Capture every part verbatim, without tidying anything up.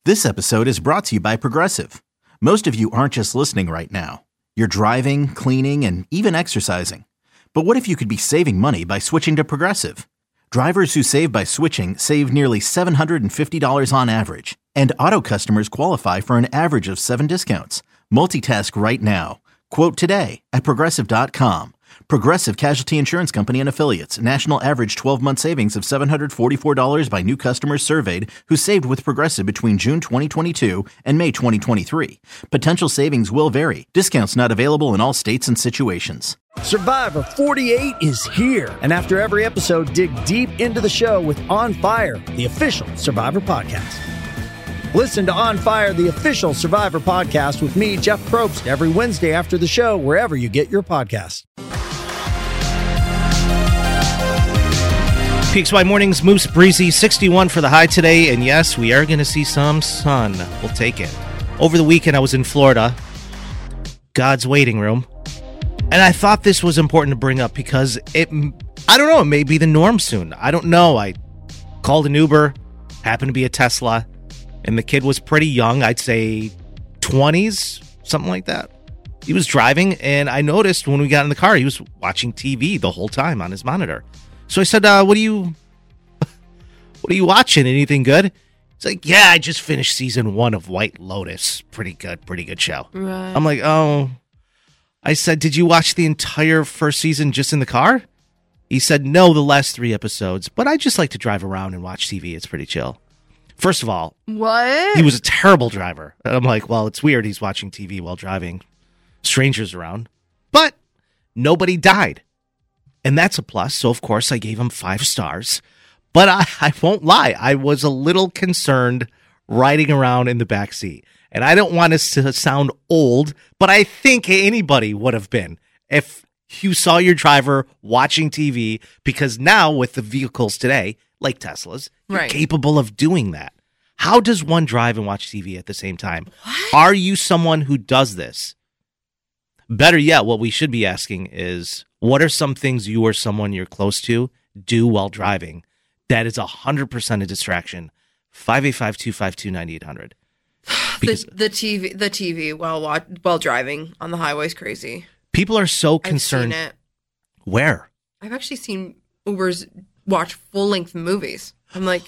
This episode is brought to you by Progressive. Most of you aren't just listening right now. You're driving, cleaning, and even exercising. But what if you could be saving money by switching to Progressive? Drivers who save by switching save nearly seven hundred fifty dollars on average. And auto customers qualify for an average of seven discounts. Multitask right now. Quote today at Progressive dot com. Progressive Casualty Insurance Company and Affiliates. National average twelve-month savings of seven hundred forty-four dollars by new customers surveyed who saved with Progressive between June twenty twenty-two and May twenty twenty-three. Potential savings will vary. Discounts not available in all states and situations. Survivor forty-eight is here. And after every episode, dig deep into the show with On Fire, the official Survivor podcast. Listen to On Fire, the official Survivor podcast with me, Jeff Probst, every Wednesday after the show, wherever you get your podcasts. P X Y Mornings, Moose Breezy, sixty-one for the high today, and yes, we are going to see some sun. We'll take it. Over the weekend, I was in Florida, God's waiting room, and I thought this was important to bring up because it, I don't know, it may be the norm soon. I don't know. I called an Uber, happened to be a Tesla, and the kid was pretty young, I'd say twenties, something like that. He was driving, and I noticed when we got in the car, he was watching T V the whole time on his monitor. So I said, uh, what are you, what are you watching? Anything good? He's like, yeah, I just finished season one of White Lotus. Pretty good, pretty good show. Right. I'm like, oh. I said, did you watch the entire first season just in the car? He said, no, the last three episodes, but I just like to drive around and watch T V. It's pretty chill. First of all, what? He was a terrible driver. And I'm like, well, it's weird he's watching T V while driving. Strangers around. But nobody died. And that's a plus. So, of course, I gave him five stars. But I, I won't lie. I was a little concerned riding around in the back seat. And I don't want us to sound old, but I think anybody would have been if you saw your driver watching T V, because now with the vehicles today, like Teslas, you're right. capable of doing that. How does one drive and watch T V at the same time? What? Are you someone who does this? Better yet, what we should be asking is, what are some things you or someone you're close to do while driving that is one hundred percent a distraction? five eight five, two five two, nine eight hundred. The, the T V, the T V while watch, while driving on the highway is crazy. People are so concerned. I've seen it. Where? I've actually seen Ubers watch full length movies. I'm like,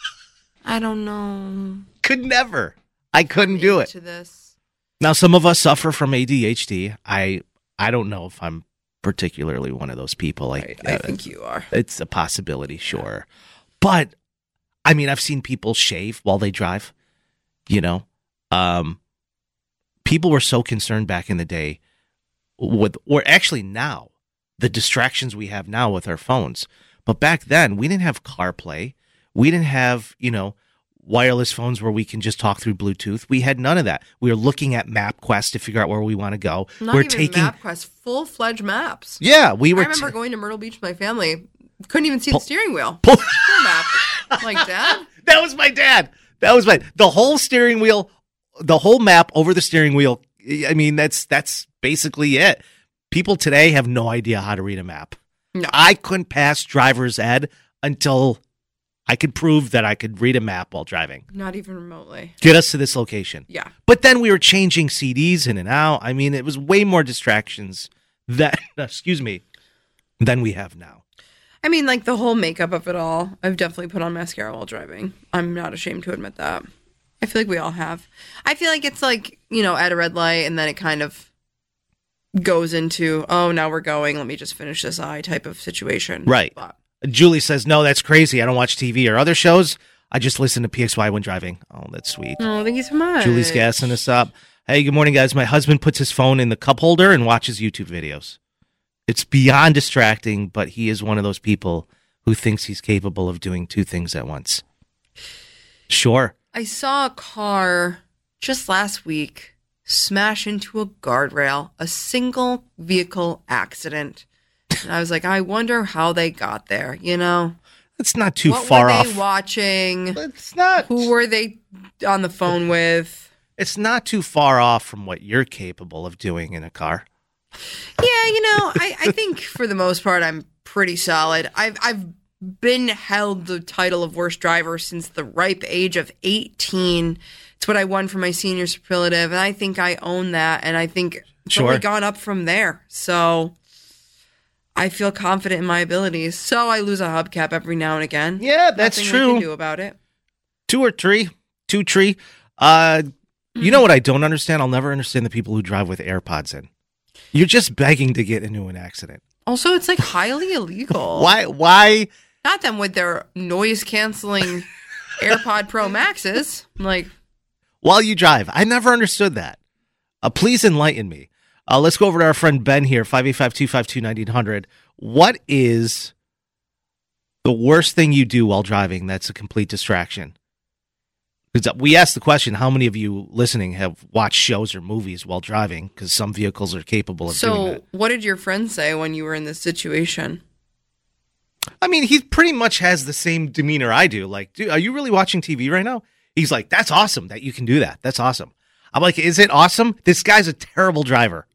I don't know. Could never. I couldn't do it. To this. Now, some of us suffer from A D H D. I I don't know if I'm particularly one of those people. Like, I, I uh, think you are. It's a possibility, sure. But, I mean, I've seen people shave while they drive, you know. Um, people were so concerned back in the day with, or actually now, the distractions we have now with our phones. But back then, we didn't have CarPlay. We didn't have, you know, wireless phones where we can just talk through Bluetooth. We had none of that. We were looking at MapQuest to figure out where we want to go. Not we're even taking MapQuest, full-fledged maps. Yeah, we were. I remember t- going to Myrtle Beach with my family. Couldn't even see pull, the steering wheel. Pull, full map. Like, Dad? That was my dad. That was my the whole steering wheel, the whole map over the steering wheel. I mean, that's that's basically it. People today have no idea how to read a map. No. I couldn't pass driver's ed until I could prove that I could read a map while driving. Not even remotely. Get us to this location. Yeah. But then we were changing C Ds in and out. I mean, it was way more distractions that, excuse me, than we have now. I mean, like the whole makeup of it all. I've definitely put on mascara while driving. I'm not ashamed to admit that. I feel like we all have. I feel like it's like, you know, at a red light and then it kind of goes into, oh, now we're going. Let me just finish this eye type of situation. Right. But Julie says, no, that's crazy. I don't watch T V or other shows. I just listen to P X Y when driving. Oh, that's sweet. Oh, thank you so much. Julie's gassing us up. Hey, good morning, guys. My husband puts his phone in the cup holder and watches YouTube videos. It's beyond distracting, but he is one of those people who thinks he's capable of doing two things at once. Sure. I saw a car just last week smash into a guardrail, a single vehicle accident. And I was like, I wonder how they got there, you know? It's not too what far were off. they watching? It's not. Who were they on the phone with? It's not too far off from what you're capable of doing in a car. Yeah, you know, I, I think for the most part, I'm pretty solid. I've I've been held the title of worst driver since the ripe age of eighteen. It's what I won for my senior superlative, and I think I own that, and I think it's Sure. only gone up from there. So I feel confident in my abilities. So I lose a hubcap every now and again. Yeah, that's Nothing true. I can do about it. Two or three, two tree. Uh, you know what I don't understand? I'll never understand the people who drive with AirPods in. You're just begging to get into an accident. Also, it's like highly illegal. Why? Why? Not them with their noise canceling AirPod Pro Maxes. I'm like, While you drive. I never understood that. Uh, please enlighten me. Uh, let's go over to our friend Ben here, five eight five, two five two, nine eight hundred. What is the worst thing you do while driving that's a complete distraction? Because we asked the question, how many of you listening have watched shows or movies while driving? Because some vehicles are capable of doing so that. what did your friend say when you were in this situation? I mean, he pretty much has the same demeanor I do. Like, dude, are you really watching T V right now? He's like, that's awesome that you can do that. That's awesome. I'm like, is it awesome? This guy's a terrible driver.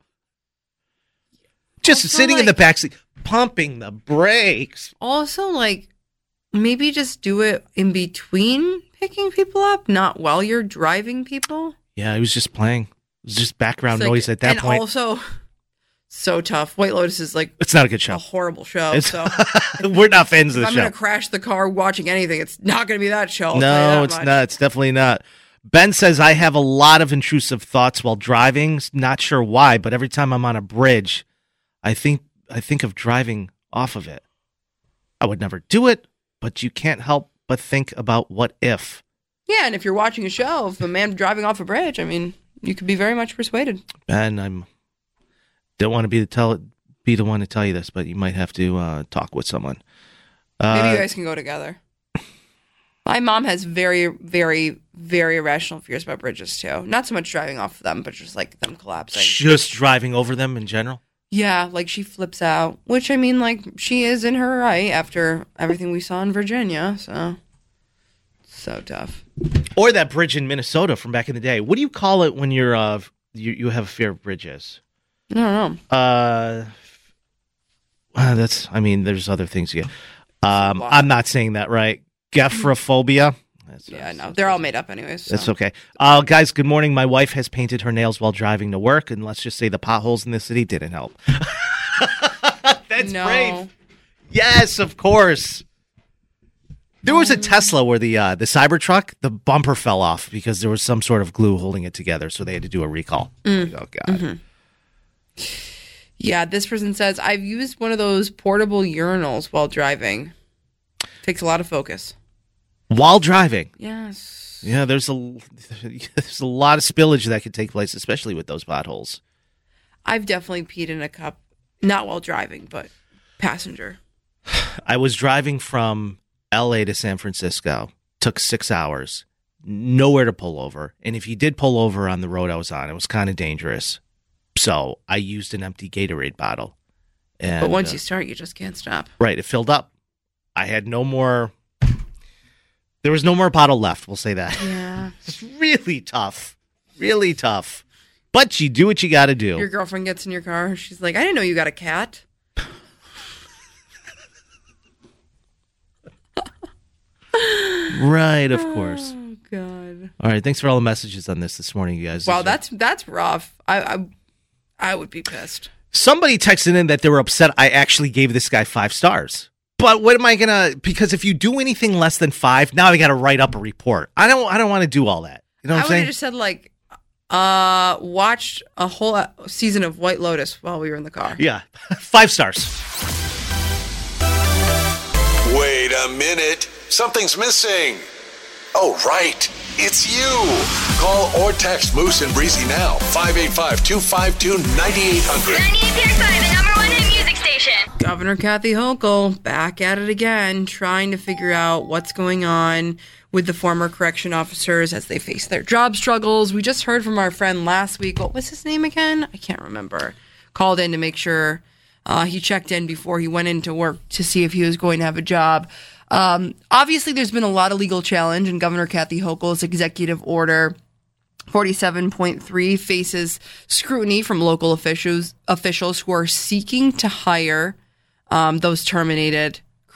Just Also, sitting in the like- backseat, pumping the brakes. Also, like, maybe just do it in between picking people up, not while you're driving people. Yeah, he was just playing. It was just background It's like- noise at that and point. also, so tough. White Lotus is like It's not a good a show. horrible show. It's- So We're not fans of if the I'm show. going to crash the car watching anything, it's not going to be that show. I'll tell you No, that it's much. not. It's definitely not. Ben says, I have a lot of intrusive thoughts while driving. Not sure why, but every time I'm on a bridge, I think I think of driving off of it. I would never do it, but you can't help but think about what if. Yeah, and if you're watching a show of a man driving off a bridge, I mean, you could be very much persuaded. Ben, I'm don't want to be the tell be the one to tell you this, but you might have to uh, talk with someone. Maybe Uh, you guys can go together. My mom has very, very, very irrational fears about bridges too. Not so much driving off of them, but just like them collapsing. just driving over them in general. Yeah, like she flips out, which I mean, like she is in her right after everything we saw in Virginia. So, so tough. Or that bridge in Minnesota from back in the day. What do you call it when you're uh you you have a fear of bridges? I don't know. Uh, uh, that's. I mean, there's other things you get. Um, I'm not saying that right. Gephrophobia. That's, Yeah, no, they're all made up anyways. So. That's okay. Uh, guys, good morning. My wife has painted her nails while driving to work, and let's just say the potholes in the city didn't help. That's No. brave. Yes, of course. There was a Tesla where the uh, the Cybertruck, the bumper fell off because there was some sort of glue holding it together, so they had to do a recall. Mm. Oh God. Yeah, this person says I've used one of those portable urinals while driving. Takes a lot of focus. While driving. Yes. Yeah, there's a there's a lot of spillage that could take place, especially with those potholes. I've definitely peed in a cup, not while driving, but passenger. I was driving from L A to San Francisco. Took six hours. Nowhere to pull over. And if you did pull over on the road I was on, it was kind of dangerous. So I used an empty Gatorade bottle. And, But once uh, you start, you just can't stop. right, it filled up. I had no more. There was no more bottle left. We'll say that. Yeah. It's really tough. Really tough. But you do what you got to do. Your girlfriend gets in your car. She's like, I didn't know you got a cat. Right, of course. Oh, God. All right, thanks for all the messages on this this morning, you guys. Wow, These are- that's that's rough. I, I I would be pissed. Somebody texted in that they were upset I actually gave this guy five stars. But what am I gonna? Because if you do anything less than five, now I got to write up a report. I don't. I don't want to do all that. You know I what I'm would have saying? just said like, uh, watched a whole uh, season of White Lotus while we were in the car. Yeah, five stars. Wait a minute. Something's missing. Oh, right. It's you. Call or text Moose and Breezy now. five eight five, two five two, nine eight hundred. ninety-eight point five, the number one hit music station. Governor Kathy Hochul back at it again, trying to figure out what's going on with the former correction officers as they face their job struggles. We just heard from our friend last week. What was his name again? I can't remember. Called in to make sure uh, he checked in before he went into work to see if he was going to have a job. Um, obviously, there's been a lot of legal challenge, and Governor Kathy Hochul's executive order forty-seven point three faces scrutiny from local officials officials who are seeking to hire um, those terminated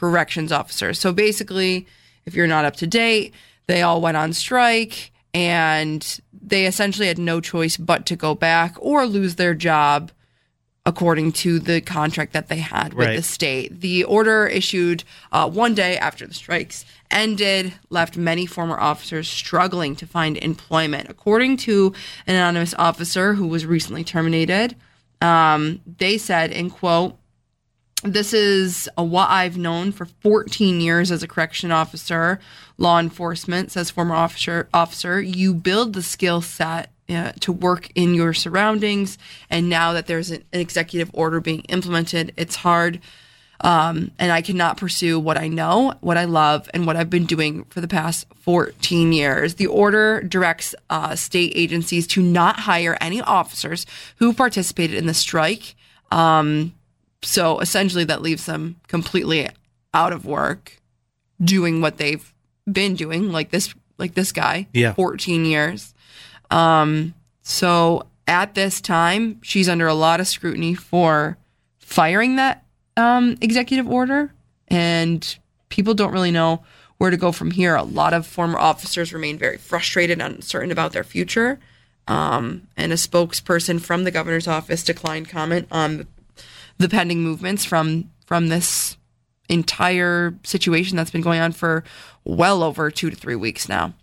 corrections officers. So basically, if you're not up to date, they all went on strike and they essentially had no choice but to go back or lose their job according to the contract that they had with Right. the state. The order issued uh, one day after the strikes ended left many former officers struggling to find employment. According to an anonymous officer who was recently terminated, um, they said, in quote, "This is a, what I've known for fourteen years as a correction officer. Law enforcement," says former officer, officer, "you build the skill set uh, to work in your surroundings. And now that there's an, an executive order being implemented, it's hard. Um, and I cannot pursue what I know, what I love, and what I've been doing for the past fourteen years. The order directs uh, state agencies to not hire any officers who participated in the strike. Um, so essentially that leaves them completely out of work, doing what they've been doing, like this, like this guy, Yeah. fourteen years. Um, so at this time, she's under a lot of scrutiny for firing that um, executive order, and people don't really know where to go from here. A lot of former officers remain very frustrated and uncertain about their future. Um, and a spokesperson from the governor's office declined comment on the pending movements from from this entire situation that's been going on for well over two to three weeks now.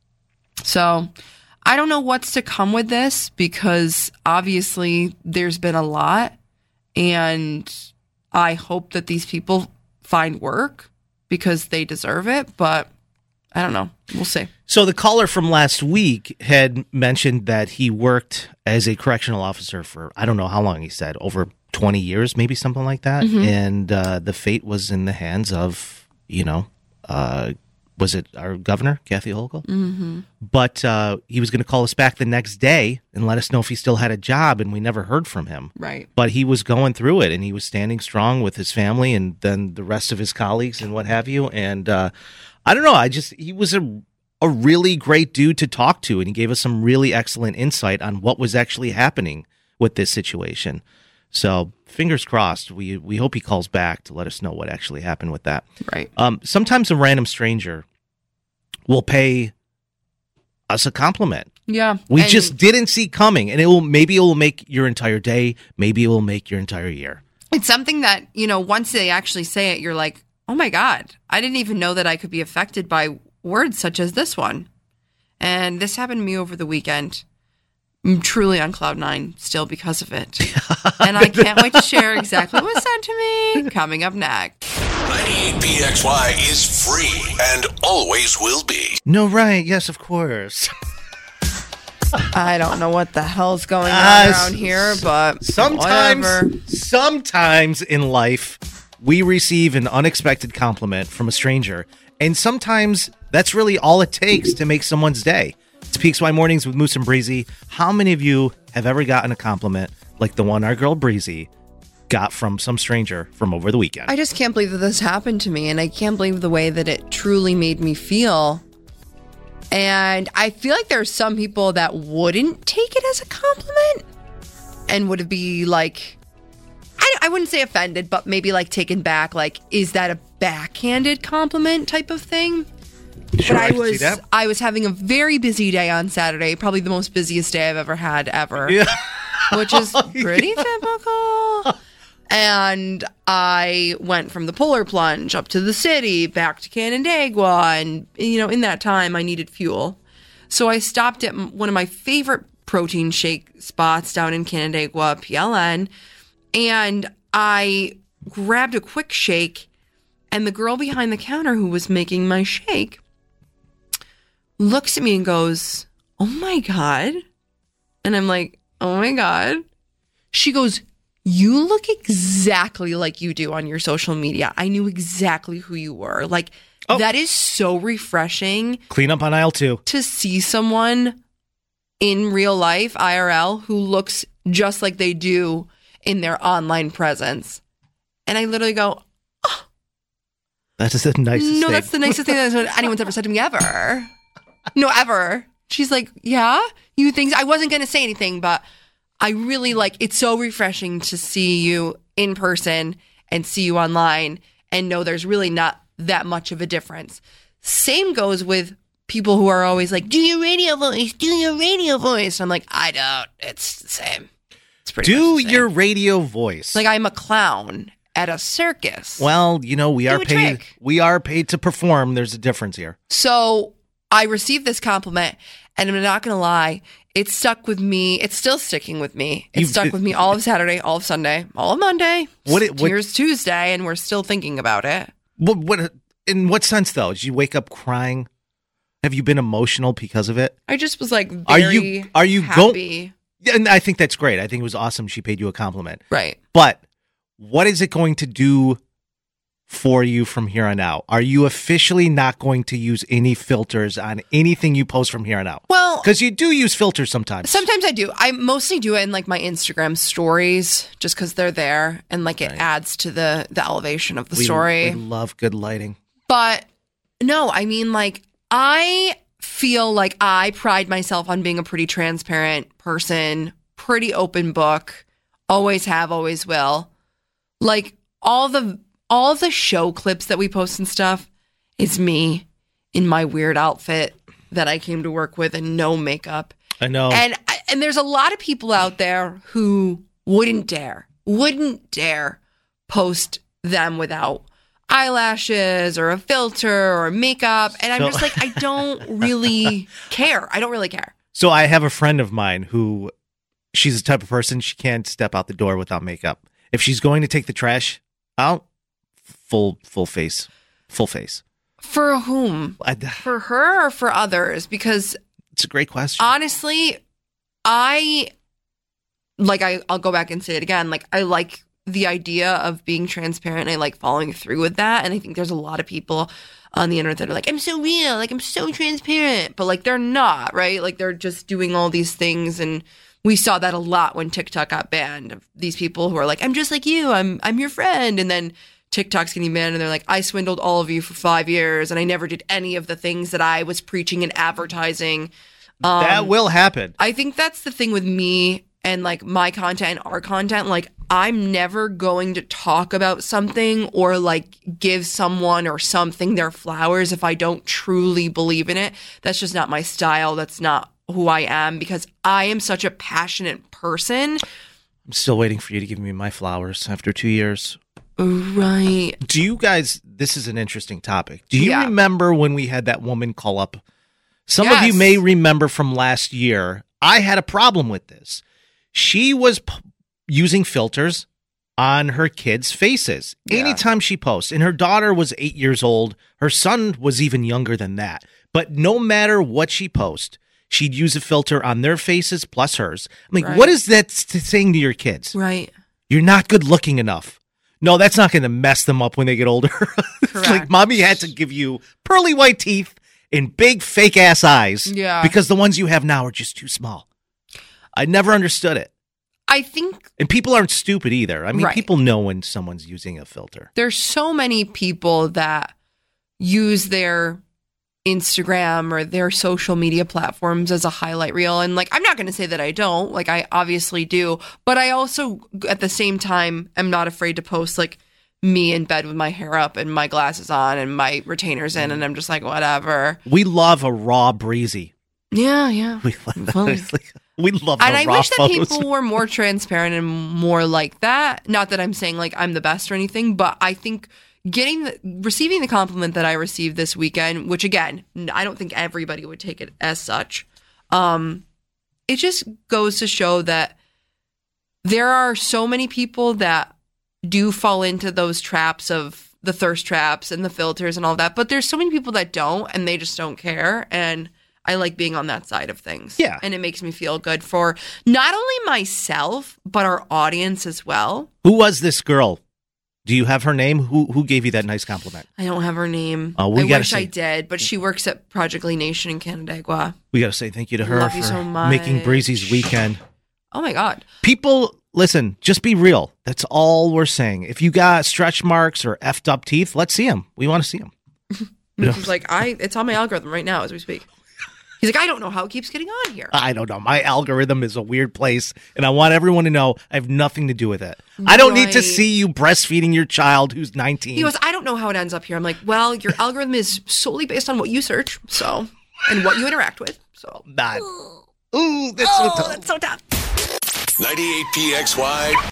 So I don't know what's to come with this, because obviously there's been a lot, and I hope that these people find work because they deserve it, but I don't know. We'll see. So the caller from last week had mentioned that he worked as a correctional officer for, I don't know how long he said, over twenty years, maybe something like that. Mm-hmm. And uh, the fate was in the hands of, you know, uh, was it our governor, Kathy Hochul? Mm-hmm. But uh, he was going to call us back the next day and let us know if he still had a job, and we never heard from him. Right. But he was going through it, and he was standing strong with his family and then the rest of his colleagues and what have you. And uh, I don't know, I just, he was a, a really great dude to talk to, and he gave us some really excellent insight on what was actually happening with this situation. So fingers crossed, we we hope he calls back to let us know what actually happened with that. Right. Um, sometimes a random stranger will pay us a compliment Yeah. we And just didn't see coming, and it will maybe it will make your entire day, maybe it will make your entire year. it's something that, you know, once they actually say it, you're like, oh my God, I didn't even know that I could be affected by words such as this one. And this happened to me over the weekend. I'm truly on cloud nine still because of it. And I can't wait to share exactly what was said to me coming up next. ninety-eight P X Y is free and always will be. No, right? Yes, of course. I don't know what the hell's going on Uh, around here, but Sometimes, whatever. sometimes in life, we receive an unexpected compliment from a stranger, and sometimes that's really all it takes to make someone's day. It's P X Y Mornings with Moose and Breezy. How many of you have ever gotten a compliment like the one our girl Breezy got from some stranger from over the weekend? I just can't believe that this happened to me, and I can't believe the way that it truly made me feel. And I feel like there's some people that wouldn't take it as a compliment and would be like, I, I wouldn't say offended, but maybe like taken back. Like, is that a backhanded compliment type of thing? Sure, but I, I can was see that. I was having a very busy day on Saturday, probably the most busiest day I've ever had ever, Yeah. which is pretty typical. And I went from the Polar Plunge up to the city, back to Canandaigua, and you know, in that time I needed fuel. So I stopped at m- one of my favorite protein shake spots down in Canandaigua, P L N, and I grabbed a quick shake, and the girl behind the counter who was making my shake looks at me and goes, "Oh my God." And I'm like, "Oh my God." She goes, "You look exactly like you do on your social media. I knew exactly who you were." Like, Oh. that is so refreshing Clean up on aisle two. to see someone in real life, I R L, who looks just like they do in their online presence. And I literally go, That is the nicest "No, thing. that's the nicest thing that anyone's ever said to me ever." No, ever. She's like, "Yeah, you think so?" I wasn't going to say anything, but I really like, it's so refreshing to see you in person and see you online and know there's really not that much of a difference. Same goes with people who are always like, do your radio voice, do your radio voice. I'm like, I don't. It's the same. It's pretty Do much the same. your radio voice. Like I'm a clown at a circus. Well, you know, we Do are a paid. trick. We are paid to perform. There's a difference here. So I received this compliment, and I'm not going to lie, it stuck with me. It's still sticking with me. It You've- stuck with me all of Saturday, all of Sunday, all of Monday. What it- what- Here's Tuesday, and we're still thinking about it. What? What? In what sense, though? Did you wake up crying? Have you been emotional because of it? I just was like Are very you- are you go- happy. Yeah, and I think that's great. I think it was awesome. She paid you a compliment. Right. But what is it going to do for you from here on out? Are you officially not going to use any filters on anything you post from here on out? Well, Because you do use filters sometimes. sometimes I do. I mostly do it in like my Instagram stories just because they're there and like it Right. adds to the, the elevation of the we, story. we love good lighting. But no, I mean, like, I feel like I pride myself on being a pretty transparent person, pretty open book, always have, always will. Like, all the all the show clips that we post and stuff is me in my weird outfit that I came to work with and no makeup. I know. And and there's a lot of people out there who wouldn't dare, wouldn't dare post them without eyelashes or a filter or makeup. And I'm So- just like, I don't really care. I don't really care. So I have a friend of mine who, she's the type of person, she can't step out the door without makeup. If she's going to take the trash out, full full face, full face. For whom? I- For her or for others? Because It's a great question. honestly, I like I, I'll go back and say it again. Like I like the idea of being transparent. I like following through with that. And I think there's a lot of people on the internet that are like, I'm so real, like I'm so transparent. But like they're not, right? Like they're just doing all these things. And we saw that a lot when TikTok got banned. Of these people who are like, I'm just like you, I'm I'm your friend. And then TikTok's getting banned and they're like, I swindled all of you for five years and I never did any of the things that I was preaching and advertising. Um, that will happen. I think that's the thing with me and like my content and our content. Like, I'm never going to talk about something or like give someone or something their flowers if I don't truly believe in it. That's just not my style. That's not who I am because I am such a passionate person. I'm still waiting for you to give me my flowers after two years. Right. Do you guys, this is an interesting topic. Do you Yeah. remember when we had that woman call up? Some of you Yes. may remember from last year. I had a problem with this. She was p- using filters on her kids' faces Yeah. anytime she posts. And her daughter was eight years old. Her son was even younger than that. But no matter what she posts, she'd use a filter on their faces plus hers. I'm like, Right. what is that st- saying to your kids? Right. You're not good looking enough. No, that's not going to mess them up when they get older. It's like Correct. mommy had to give you pearly white teeth and big fake ass eyes. Yeah. Because the ones you have now are just too small. I never understood it. I think And people aren't stupid either. I mean, Right. people know when someone's using a filter. there's so many people that use their Instagram or their social media platforms as a highlight reel. And like, I'm not going to say that I don't, like, I obviously do, but I also at the same time am not afraid to post like me in bed with my hair up and my glasses on and my retainers in. And I'm just like, whatever. We love a raw breezy. Yeah. Yeah. We love, Well, we love the and I raw wish that photos. people were more transparent and more like that. Not that I'm saying like I'm the best or anything, but I think getting the, receiving the compliment that I received this weekend, which again, I don't think everybody would take it as such. Um, it just goes to show that there are so many people that do fall into those traps of the thirst traps and the filters and all that, but there's so many people that don't and they just don't care. And I like being on that side of things. Yeah. And it makes me feel good for not only myself, but our audience as well. Who was this girl? Do you have her name? Who who gave you that nice compliment? I don't have her name. Oh, we I gotta wish see. I did, but she works at Project Lee Nation in Canandaigua. We got to say thank you to her Love for you so making much. Breezy's weekend. Oh my God. People, listen, just be real. That's all we're saying. If you got stretch marks or effed up teeth, let's see them. We want to see them. She's like, I, it's on my algorithm right now as we speak. He's like, I don't know how it keeps getting on here. I don't know. My algorithm is a weird place, and I want everyone to know I have nothing to do with it. I don't need to Right. see you breastfeeding your child who's nineteen. He goes, I don't know how it ends up here. I'm like, well, your algorithm is solely based on what you search, so, and what you interact with. So, Not. Ooh, that's so tough. that's so tough. ninety-eight P X Y.